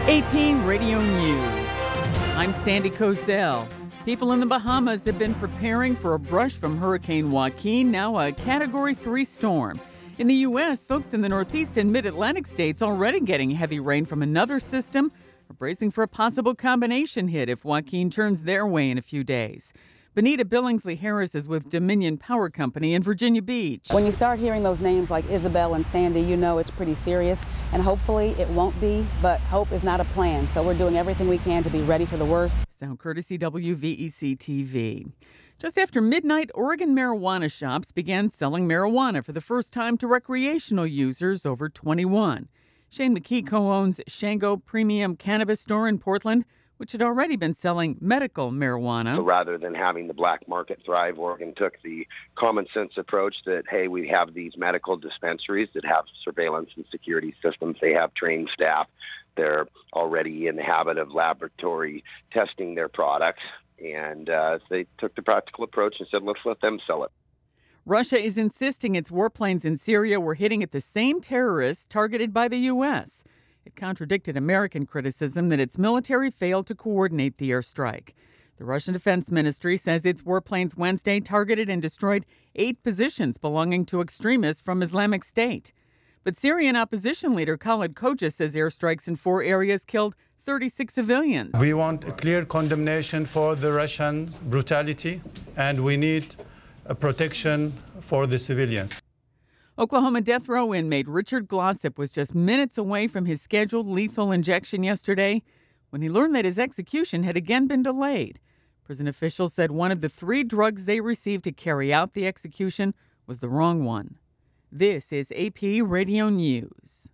AP Radio News. I'm Sandy Kozel. People in the Bahamas have been preparing for a brush from Hurricane Joaquin, now a Category 3 storm. In the U.S., folks in the Northeast and Mid-Atlantic states already getting heavy rain from another system are bracing for a possible combination hit if Joaquin turns their way in a few days. Benita Billingsley-Harris is with Dominion Power Company in Virginia Beach. When you start hearing those names like Isabel and Sandy, you know it's pretty serious, and hopefully it won't be, but hope is not a plan. So we're doing everything we can to be ready for the worst. Sound courtesy WVEC-TV. Just after midnight, Oregon marijuana shops began selling marijuana for the first time to recreational users over 21. Shane McKee co-owns Shango Premium Cannabis Store in Portland, which had already been selling medical marijuana. So rather than having the black market thrive, Oregon took the common sense approach that, hey, we have these medical dispensaries that have surveillance and security systems. They have trained staff. They're already in the habit of laboratory testing their products. And they took the practical approach and said, let's let them sell it. Russia is insisting its warplanes in Syria were hitting at the same terrorists targeted by the U.S. It contradicted American criticism that its military failed to coordinate the airstrike. The Russian Defense Ministry says its warplanes Wednesday targeted and destroyed 8 positions belonging to extremists from Islamic State. But Syrian opposition leader Khalid Khoja says airstrikes in 4 areas killed 36 civilians. We want a clear condemnation for the Russian brutality, and we need a protection for the civilians. Oklahoma death row inmate Richard Glossip was just minutes away from his scheduled lethal injection yesterday when he learned that his execution had again been delayed. Prison officials said one of the 3 drugs they received to carry out the execution was the wrong one. This is AP Radio News.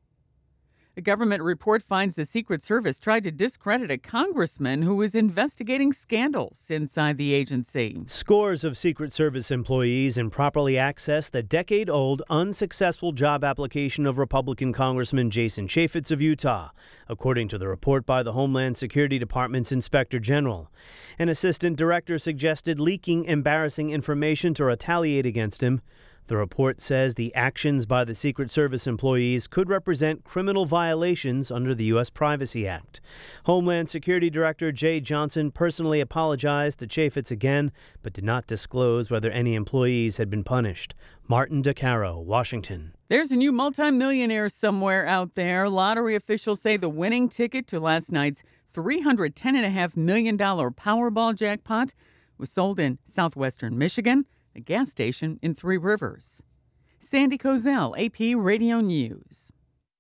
A government report finds the Secret Service tried to discredit a congressman who was investigating scandals inside the agency. Scores of Secret Service employees improperly accessed the decade-old unsuccessful job application of Republican Congressman Jason Chaffetz of Utah, according to the report by the Homeland Security Department's Inspector General. An assistant director suggested leaking embarrassing information to retaliate against him. The report says the actions by the Secret Service employees could represent criminal violations under the U.S. Privacy Act. Homeland Security Director Jay Johnson personally apologized to Chaffetz again, but did not disclose whether any employees had been punished. Martin DeCaro, Washington. There's a new multimillionaire somewhere out there. Lottery officials say the winning ticket to last night's $310.5 million Powerball jackpot was sold in southwestern Michigan, a gas station in Three Rivers. Sandy Kozel, AP Radio News.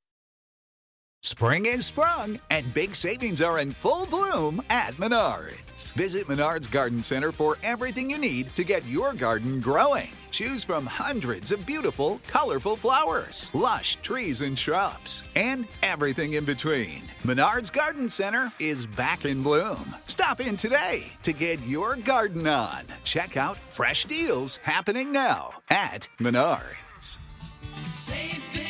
Spring is sprung, and big savings are in full bloom at Menards. Visit Menards Garden Center for everything you need to get your garden growing. Choose from hundreds of beautiful, colorful flowers, lush trees and shrubs, and everything in between. Menards Garden Center is back in bloom. Stop in today to get your garden on. Check out fresh deals happening now at Menards. Save big